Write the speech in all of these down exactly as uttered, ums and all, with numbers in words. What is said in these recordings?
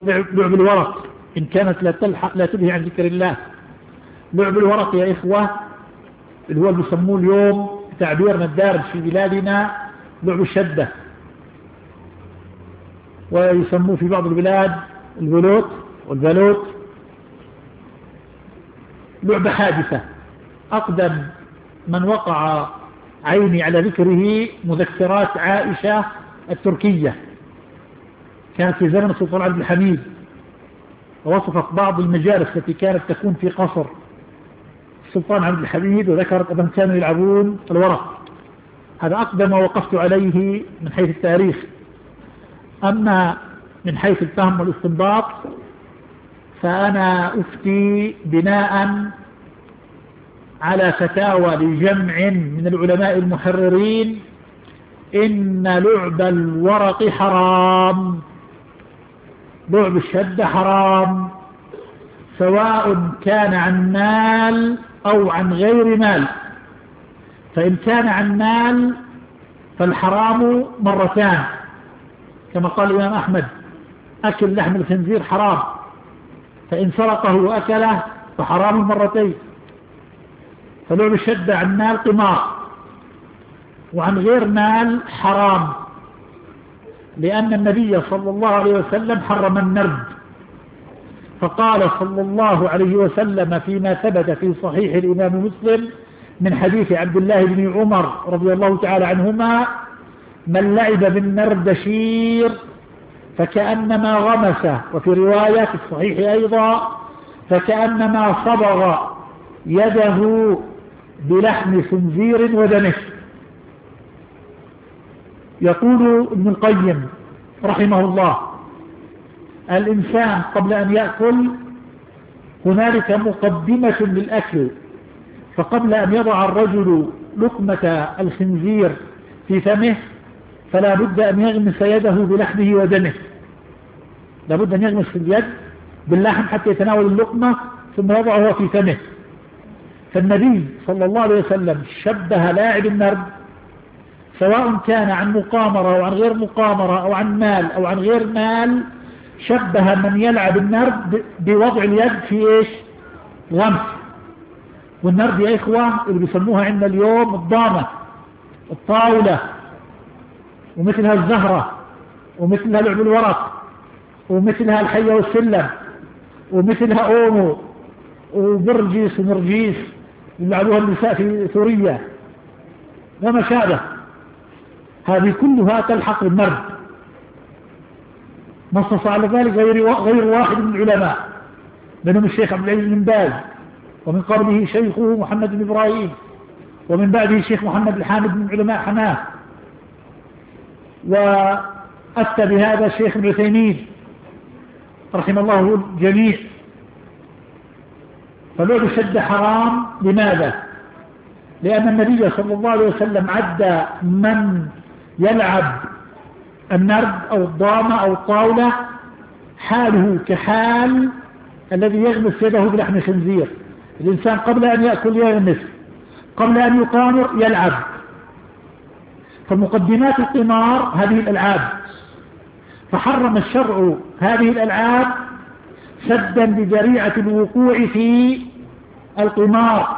لعب الورق إن كانت لا تلحق لا تلهي عن ذكر الله. لعب الورق يا إخوة اللي هو اللي بيسموه اليوم تعبيرنا الدارج في بلادنا لعب الشدة، ويسموه في بعض البلاد البلوت والبلوت. لعبة حادثة أقدم من وقع عيني على ذكره مذكرات عائشة التركية، كانت في زمن السلطان عبد الحميد، ووصفت بعض المجالس التي كانت تكون في قصر السلطان عبد الحميد، وذكرت أنهم كانوا يلعبون الورق. هذا أقدم ما وقفت عليه من حيث التاريخ. أما من حيث الفهم والاستنباط فأنا أفتي بناء على فتاوى لجمع من العلماء المحررين إن لعب الورق حرام، لعب الشد حرام، سواء كان عن مال أو عن غير مال. فإن كان عن مال فالحرام مرتان، كما قال الإمام أحمد: أكل لحم الخنزير حرام، فإن سرقه وأكله فحرام مرتين. فلعب الشد عن مال قمار، وعن غير مال حرام، لأن النبي صلى الله عليه وسلم حرم النرد، فقال صلى الله عليه وسلم فيما ثبت في صحيح الإمام مسلم من حديث عبد الله بن عمر رضي الله تعالى عنهما: من لعب بالنردشير فكأنما غمس، وفي رواية في الصحيح أيضا: فكأنما صبغ يده بلحم خنزير ودمه. يقول ابن القيم رحمه الله: الإنسان قبل أن يأكل هنالك مقدمة للأكل، فقبل أن يضع الرجل لقمة الخنزير في فمه فلا بد أن يغمس يده بلحمه ودمه، لا بد أن يغمس اليد باللحم حتى يتناول اللقمة ثم يضعها في فمه. فالنبي صلى الله عليه وسلم شبه لاعب النرد، سواء كان عن مقامرة أو عن غير مقامرة أو عن مال أو عن غير مال، شبه من يلعب النرد بوضع اليد في إيش؟ غمس. والنرد يا إخوة اللي بيسموها عندنا اليوم الضامة، الطاولة، ومثلها الزهرة، ومثلها لعب الورق، ومثلها الحية والسلم، ومثلها أومو وبرجيس ونرجيس يلعبوها النساء في سوريا وما شابه. هذه كلها تلحق بالنرد، نصص على ذلك غير غير واحد من العلماء، منهم الشيخ عبد العزيز بن باز، ومن قبله شيخه محمد بن إبراهيم، ومن بعده الشيخ محمد الحامد من علماء حناه، وأتى بهذا الشيخ ابن عثيمين رحم الله الجميع. فلعب الشد حرام. لماذا؟ لأن النبي صلى الله عليه وسلم عد من يلعب النرد أو الضامة أو الطاولة حاله كحال الذي يغمس يده بلحم خنزير. الإنسان قبل أن يأكل يغمس، قبل أن يقامر يلعب. فمقدمات القمار هذه الألعاب، فحرم الشرع هذه الألعاب سدا لذريعة الوقوع في القمار.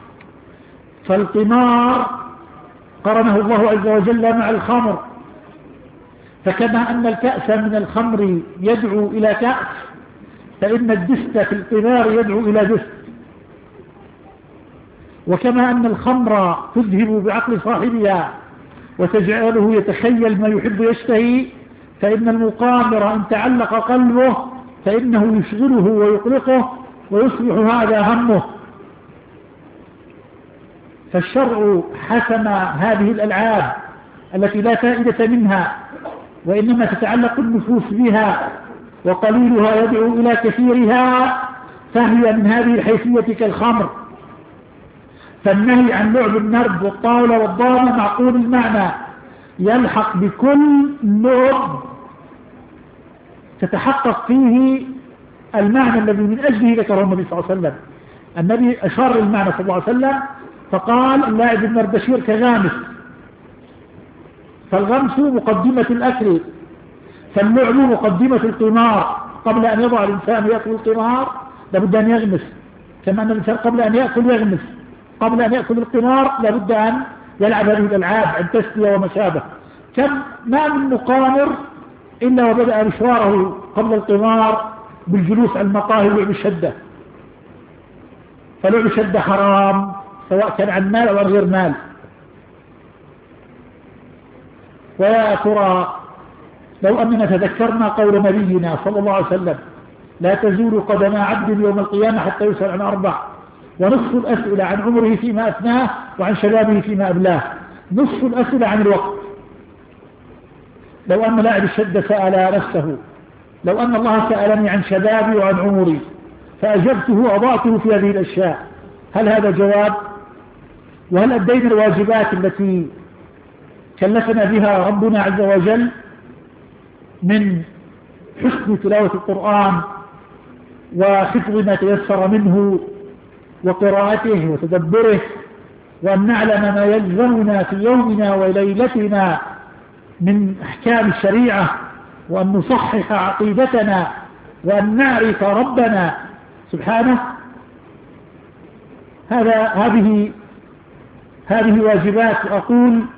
فالقمار قرنه الله عز وجل مع الخمر، فكما أن الكأس من الخمر يدعو إلى كأس، فإن الدست في القمار يدعو إلى دست. وكما أن الخمر تذهب بعقل صاحبها وتجعله يتخيل ما يحب يشتهي، فإن المقامر إن تعلق قلبه فإنه يشغله ويقلقه ويصبح هذا همه. فالشرع حسم هذه الألعاب التي لا فائدة منها وإنما تتعلق النفوس بها وقليلها يدعو إلى كثيرها، فهي من هذه الحيثية كالخمر. فالنهي عن لعب النرد والطاولة والضامة معقول المعنى، يلحق بكل لعب تتحقق فيه المعنى الذي من أجله ذكره النبي صلى الله عليه وسلم. النبي أشار المعنى صلى الله عليه وسلم فقال: اللاعب النردشير كغامس. فالغمس مقدمة الأكل، فاللعب مقدمة القمار. قبل أن يضع الإنسان يأكل القمار لابد أن يغمس، كما أن الإنسان قبل أن يأكل يغمس، قبل أن يأكل القمار لابد أن يلعب هذه الألعاب عن تسلية وما شابه. كم ما من مقامر إلا وبدأ مشواره قبل القمار بالجلوس على المقاهي ولعب الشدة، فلعب الشدة حرام سواء كان عن مال أو عن غير مال. ويا ترى لو أننا تذكرنا قول نبينا صلى الله عليه وسلم لا تزول قدم عبد يوم القيامة حتى يسأل عن أربع، ونصف الأسئلة عن عمره فيما أفناه وعن شبابه فيما أبلاه، نصف الأسئلة عن الوقت. لو أن لاعب الشدة سأل نفسه لو أن الله سألني عن شبابي وعن عمري فأجبته وأضعته في هذه الأشياء، هل هذا جواب؟ وهل أدينا الواجبات التي كلفنا بها ربنا عز وجل من حسن تلاوة القرآن وحفظ ما تيسر منه وقراءته وتدبره، وأن نعلم ما يلزمنا في يومنا وليلتنا من أحكام الشريعة، وأن نصحح عقيدتنا، وأن نعرف ربنا سبحانه؟ هذا هذه هذه واجبات. أقول